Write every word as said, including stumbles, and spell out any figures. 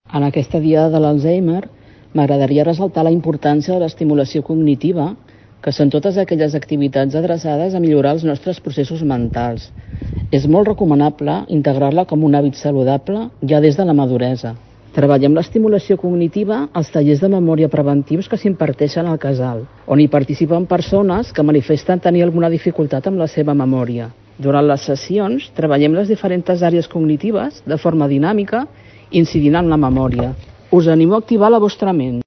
En aquesta Diada de l'Alzheimer m'agradaria ressaltar la importància de l'estimulació cognitiva, que són totes aquelles activitats adreçades a millorar els nostres processos mentals. És molt recomanable integrar-la com un hàbit saludable ja des de la maduresa. Treballem l'estimulació cognitiva als tallers de memòria preventius que s'imparteixen al casal, on hi participen persones que manifesten tenir alguna dificultat amb la seva memòria. Durant les sessions treballem les diferents àrees cognitives de forma dinàmica, incidint en la memòria. Us animo a activar la vostra ment.